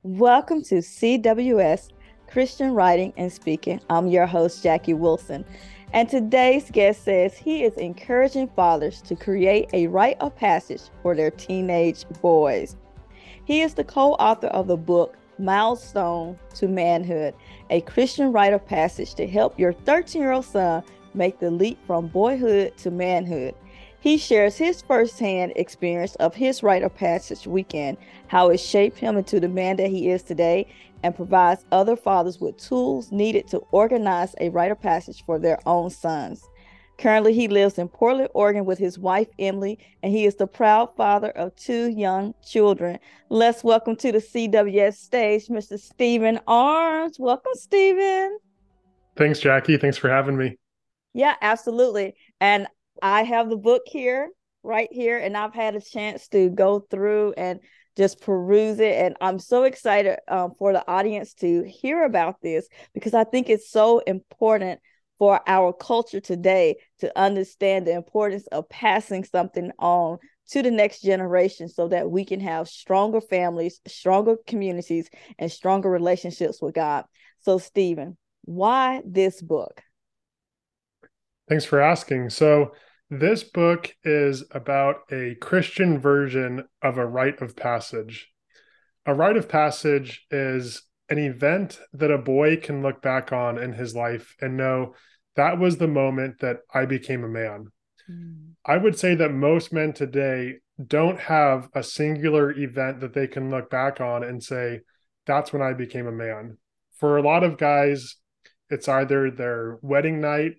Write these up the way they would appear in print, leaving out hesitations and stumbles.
Welcome to CWS Christian Writing and Speaking. I'm your host, Jackie Wilson. And today's guest says he is encouraging fathers to create a rite of passage for their teenage boys. He is the co author of the book Milestone to Manhood, a Christian rite of passage to help your 13-year-old son make the leap from boyhood to manhood. He shares his firsthand experience of his rite of passage weekend, how it shaped him into the man that he is today, and provides other fathers with tools needed to organize a rite of passage for their own sons. Currently, he lives in Portland, Oregon with his wife, Emily, and he is the proud father of two young children. Let's welcome to the CWS stage, Mr. Stephen Arms. Welcome, Stephen. Thanks, Jackie. Thanks for having me. Yeah, absolutely. And I have the book here, right here, and I've had a chance to go through and just peruse it. And I'm so excited for the audience to hear about this because I think it's so important for our culture today to understand the importance of passing something on to the next generation so that we can have stronger families, stronger communities, and stronger relationships with God. So, Stephen, why this book? Thanks for asking. This book is about a Christian version of a rite of passage. A rite of passage is an event that a boy can look back on in his life and know that was the moment that I became a man. Mm. I would say that most men today don't have a singular event that they can look back on and say, that's when I became a man. For a lot of guys, it's either their wedding night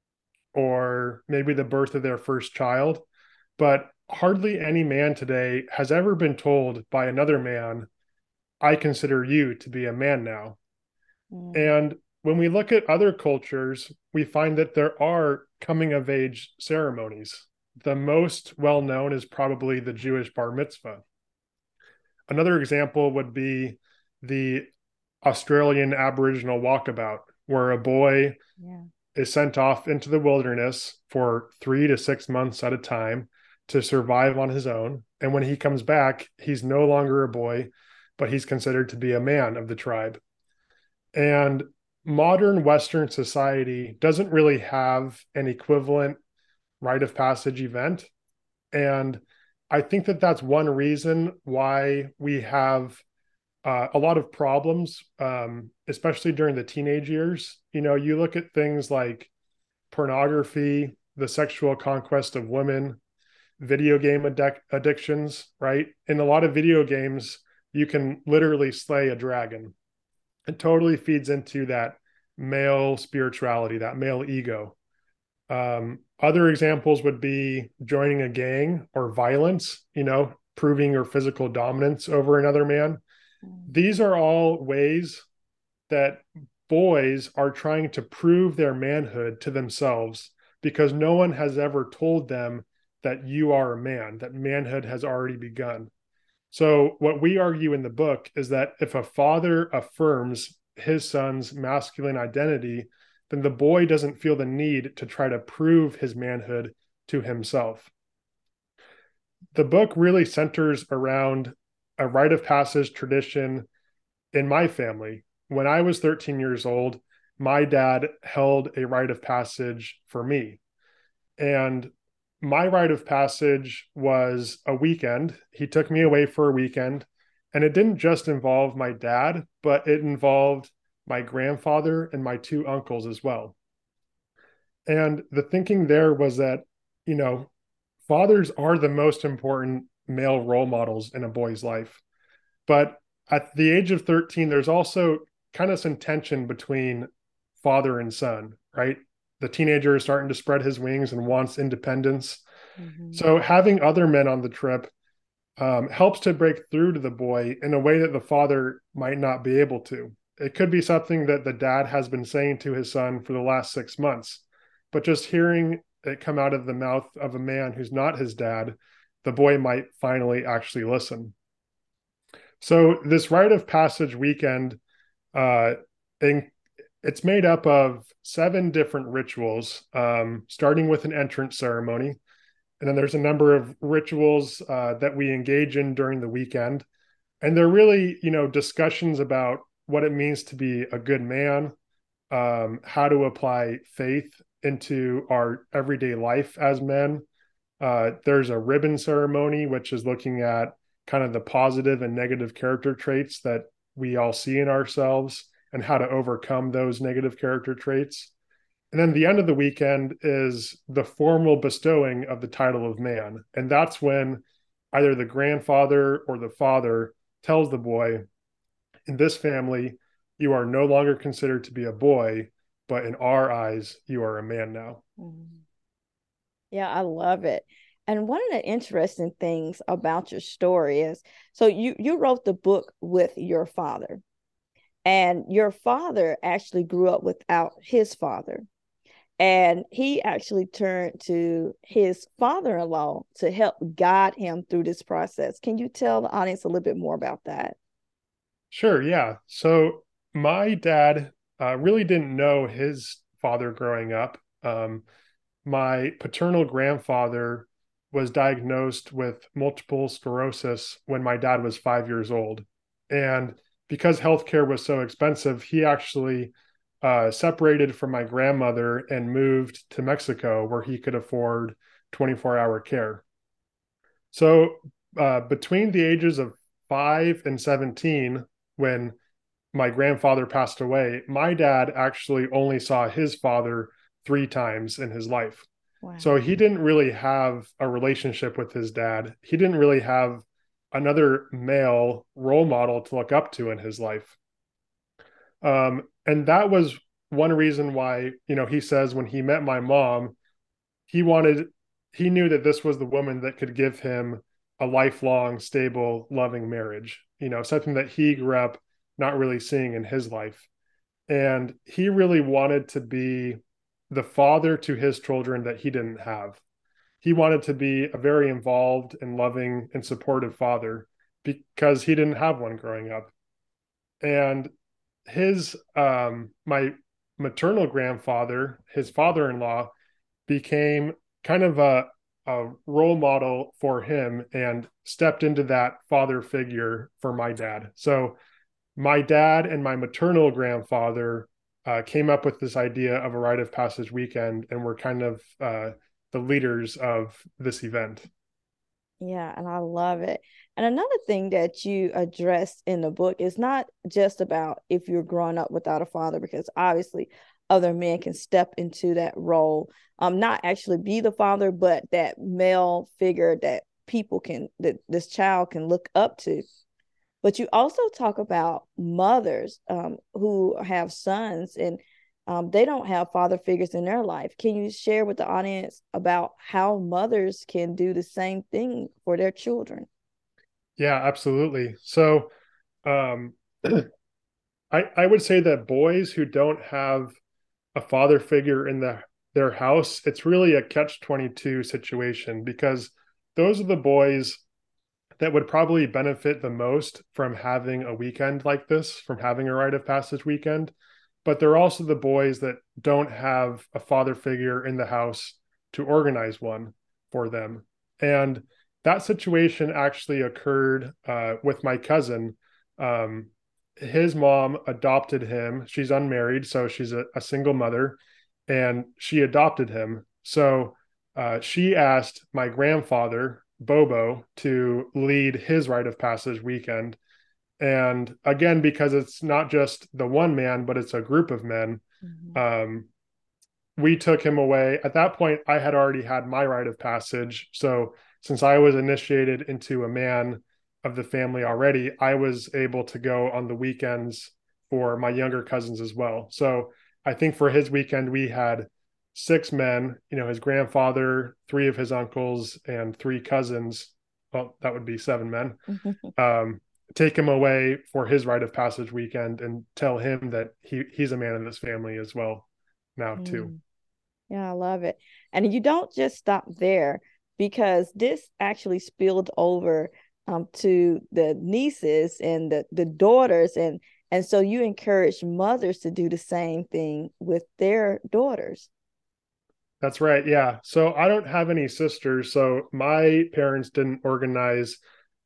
or maybe the birth of their first child. But hardly any man today has ever been told by another man, I consider you to be a man now. Mm. And when we look at other cultures, we find that there are coming of age ceremonies. The most well known is probably the Jewish bar mitzvah. Another example would be the Australian Aboriginal walkabout, where a boy Yeah. is sent off into the wilderness for 3 to 6 months at a time to survive on his own. And when he comes back, he's no longer a boy, but he's considered to be a man of the tribe. And modern Western society doesn't really have an equivalent rite of passage event. And I think that that's one reason why we have a lot of problems, especially during the teenage years. You know, you look at things like pornography, the sexual conquest of women, video game addictions, right? In a lot of video games, you can literally slay a dragon. It totally feeds into that male spirituality, that male ego. Other examples would be joining a gang or violence, you know, proving your physical dominance over another man. Mm. These are all ways that boys are trying to prove their manhood to themselves because no one has ever told them that you are a man, that manhood has already begun. So, what we argue in the book is that if a father affirms his son's masculine identity, then the boy doesn't feel the need to try to prove his manhood to himself. The book really centers around a rite of passage tradition in my family. When I was 13 years old, my dad held a rite of passage for me. And my rite of passage was a weekend. He took me away for a weekend. And it didn't just involve my dad, but it involved my grandfather and my two uncles as well. And the thinking there was that, you know, fathers are the most important male role models in a boy's life. But at the age of 13, there's also kind of some tension between father and son, right? The teenager is starting to spread his wings and wants independence. Mhm. So having other men on the trip helps to break through to the boy in a way that the father might not be able to. It could be something that the dad has been saying to his son for the last 6 months, but just hearing it come out of the mouth of a man who's not his dad, the boy might finally actually listen. So this rite of passage weekend, uh, in, it's made up of 7 different rituals, starting with an entrance ceremony, and then there's a number of rituals that we engage in during the weekend, And they're really, discussions about what it means to be a good man, how to apply faith into our everyday life as men. There's a ribbon ceremony, which is looking at kind of the positive and negative character traits that we all see in ourselves and how to overcome those negative character traits. And then the end of the weekend is the formal bestowing of the title of man. And that's when either the grandfather or the father tells the boy, in this family, you are no longer considered to be a boy, but in our eyes, you are a man now. Mhm. Yeah, I love it. And one of the interesting things about your story is, so you wrote the book with your father, and your father actually grew up without his father. And he actually turned to his father-in-law to help guide him through this process. Can you tell the audience a little bit more about that? Sure, yeah. So my dad really didn't know his father growing up. My paternal grandfather was diagnosed with multiple sclerosis when my dad was 5 years old. And because healthcare was so expensive, he actually separated from my grandmother and moved to Mexico where he could afford 24-hour care. So between the ages of 5 and 17, when my grandfather passed away, my dad actually only saw his father 3 times in his life. Wow. So he didn't really have a relationship with his dad. He didn't really have another male role model to look up to in his life. And that was one reason why, he says when he met my mom, he wanted, he knew that this was the woman that could give him a lifelong, stable, loving marriage, something that he grew up not really seeing in his life. And he really wanted to be the father to his children that he didn't have. He wanted to be a very involved and loving and supportive father because he didn't have one growing up. And my maternal grandfather, his father-in-law, became kind of a role model for him and stepped into that father figure for my dad. So my dad and my maternal grandfather came up with this idea of a rite of passage weekend, and were kind of the leaders of this event. Yeah, and I love it. And another thing that you addressed in the book is not just about if you're growing up without a father, because obviously other men can step into that role, not actually be the father, but that male figure that that this child can look up to. But you also talk about mothers who have sons, and they don't have father figures in their life. Can you share with the audience about how mothers can do the same thing for their children? Yeah, absolutely. So um, I would say that boys who don't have a father figure in their house, it's really a catch-22 situation, because those are the boys that would probably benefit the most from having a weekend like this, from having a rite of passage weekend. But they're also the boys that don't have a father figure in the house to organize one for them. And that situation actually occurred with my cousin. Um, his mom adopted him. She's unmarried, so she's a single mother, and she adopted him. So she asked my grandfather, Bobo, to lead his rite of passage weekend. And again, because it's not just the one man, but it's a group of men, Mm-hmm. um, we took him away. At that point, I had already had my rite of passage. So since I was initiated into a man of the family already, I was able to go on the weekends for my younger cousins as well. So I think for his weekend, we had 6 men, his grandfather, 3 of his uncles, and 3 cousins. Well, that would be 7 men. Um, take him away for his rite of passage weekend and tell him that he's a man in this family as well now too. Mm. Yeah, I love it. And you don't just stop there, because this actually spilled over to the nieces and the daughters, and so you encourage mothers to do the same thing with their daughters. That's right. Yeah. So I don't have any sisters. So my parents didn't organize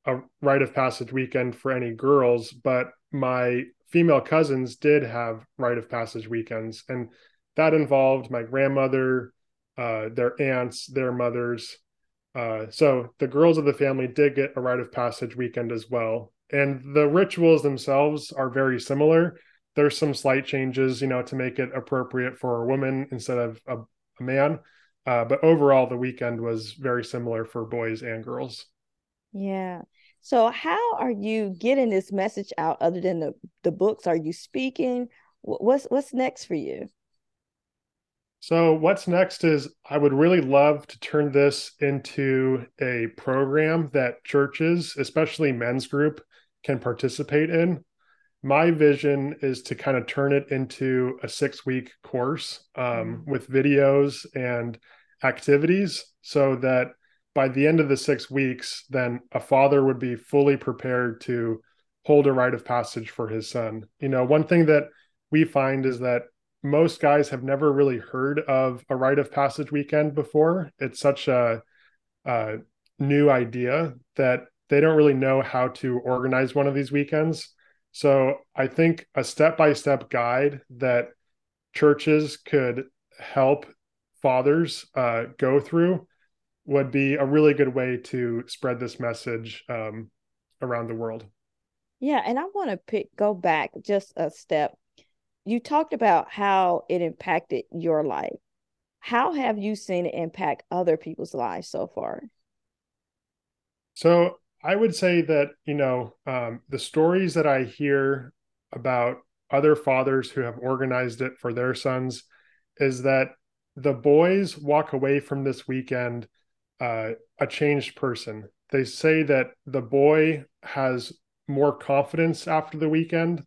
a rite of passage weekend for any girls, but my female cousins did have rite of passage weekends, and that involved my grandmother, their aunts, their mothers. So the girls of the family did get a rite of passage weekend as well. And the rituals themselves are very similar. There's some slight changes, to make it appropriate for a woman instead of a man. But overall, the weekend was very similar for boys and girls. Yeah. So how are you getting this message out other than the books? Are you speaking? What's next for you? So, what's next is I would really love to turn this into a program that churches, especially men's group, can participate in. My vision is to kind of turn it into a 6 week course Mm. with videos and activities so that by the end of the 6 weeks, then a father would be fully prepared to hold a rite of passage for his son. One thing that we find is that most guys have never really heard of a rite of passage weekend before. It's such a new idea that they don't really know how to organize one of these weekends. So I think a step-by-step guide that churches could help fathers go through would be a really good way to spread this message around the world. Yeah, and I want to go back just a step. You talked about how it impacted your life. How have you seen it impact other people's lives so far? So I would say that, the stories that I hear about other fathers who have organized it for their sons is that the boys walk away from this weekend a changed person. They say that the boy has more confidence after the weekend.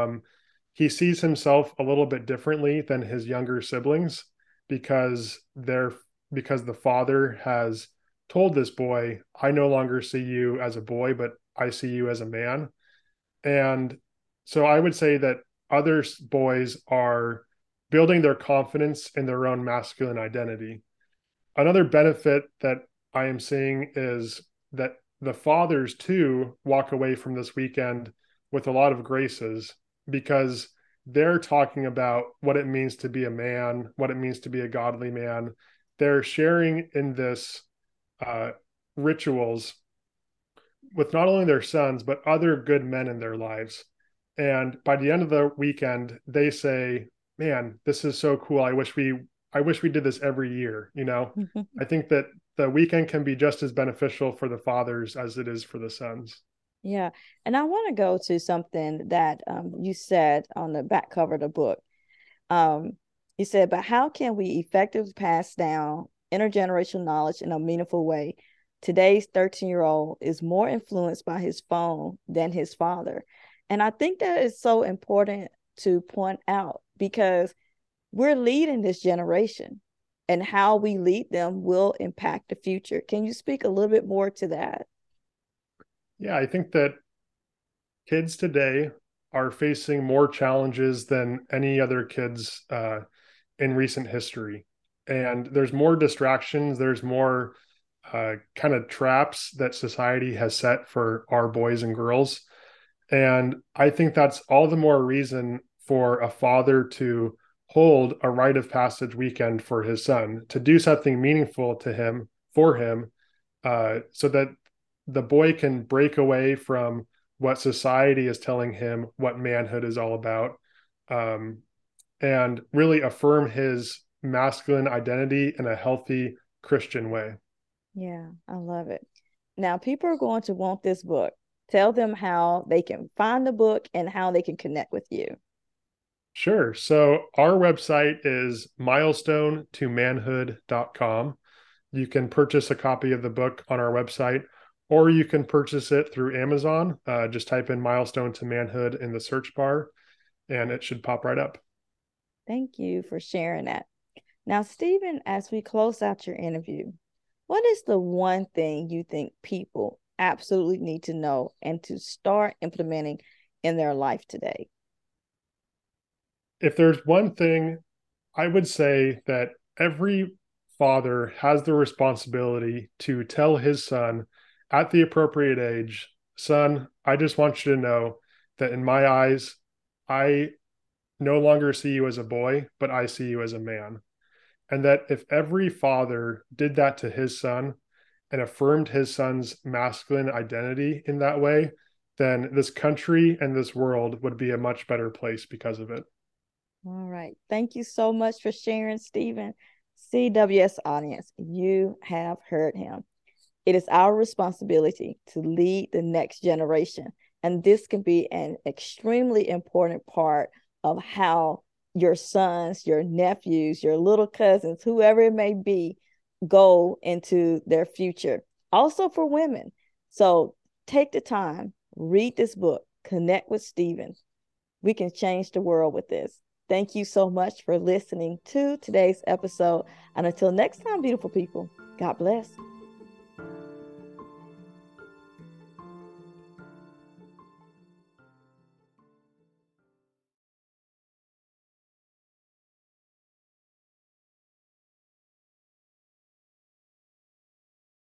He sees himself a little bit differently than his younger siblings because they're because the father has told this boy, I no longer see you as a boy, but I see you as a man. And so I would say that other boys are building their confidence in their own masculine identity. Another benefit that I am seeing is that the fathers too walk away from this weekend with a lot of graces because they're talking about what it means to be a man, what it means to be a godly man. They're sharing in this uh, rituals with not only their sons, but other good men in their lives. And by the end of the weekend, they say, man, this is so cool. I wish we did this every year. I think that the weekend can be just as beneficial for the fathers as it is for the sons. Yeah. And I want to go to something that you said on the back cover of the book. Um, you said, but how can we effectively pass down intergenerational knowledge in a meaningful way? Today's 13-year-old is more influenced by his phone than his father. And I think that is so important to point out because we're leading this generation and how we lead them will impact the future. Can you speak a little bit more to that? Yeah, I think that kids today are facing more challenges than any other kids in recent history. And there's more distractions, there's more kind of traps that society has set for our boys and girls. And I think that's all the more reason for a father to hold a rite of passage weekend for his son, to do something meaningful to him, for him, so that the boy can break away from what society is telling him what manhood is all about, um, and really affirm his masculine identity in a healthy Christian way. Yeah, I love it. Now, people are going to want this book. Tell them how they can find the book and how they can connect with you. Sure. So our website is milestonetomanhood.com. You can purchase a copy of the book on our website, or you can purchase it through Amazon. Just type in Milestone to Manhood in the search bar, and it should pop right up. Thank you for sharing that. Now, Stephen, as we close out your interview, what is the one thing you think people absolutely need to know and to start implementing in their life today? If there's one thing, I would say that every father has the responsibility to tell his son at the appropriate age, son, I just want you to know that in my eyes, I no longer see you as a boy, but I see you as a man. And that if every father did that to his son and affirmed his son's masculine identity in that way, then this country and this world would be a much better place because of it. All right. Thank you so much for sharing, Stephen. CWS audience, you have heard him. It is our responsibility to lead the next generation. And this can be an extremely important part of how your sons, your nephews, your little cousins, whoever it may be, go into their future. Also for women. So take the time, read this book, connect with Stephen. We can change the world with this. Thank you so much for listening to today's episode. And until next time, beautiful people, God bless.